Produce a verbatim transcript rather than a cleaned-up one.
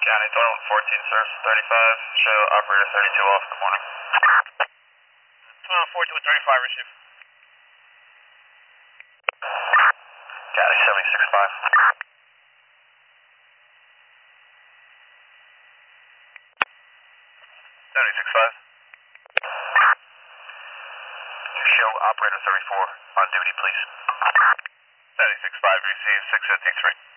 County, twenty-one fourteen, service thirty-five, show operator thirty-two off, good morning. twenty-one fourteen with thirty-five, receive. County, seventy-six five. seventy-six five. Show operator thirty-four on duty, please. seventy-six five, receive six fifty-three.